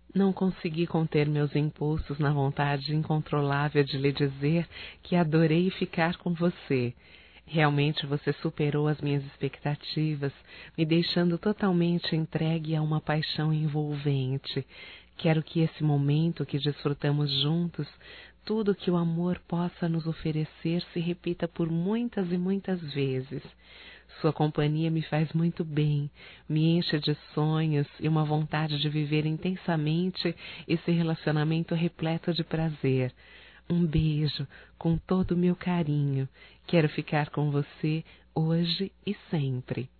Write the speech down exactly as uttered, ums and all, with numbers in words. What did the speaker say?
Não consegui conter meus impulsos na vontade incontrolável de lhe dizer que adorei ficar com você. Realmente você superou as minhas expectativas, me deixando totalmente entregue a uma paixão envolvente. Quero que esse momento que desfrutamos juntos, tudo que o amor possa nos oferecer, se repita por muitas e muitas vezes. Sua companhia me faz muito bem, me enche de sonhos e uma vontade de viver intensamente esse relacionamento repleto de prazer. Um beijo com todo o meu carinho. Quero ficar com você hoje e sempre.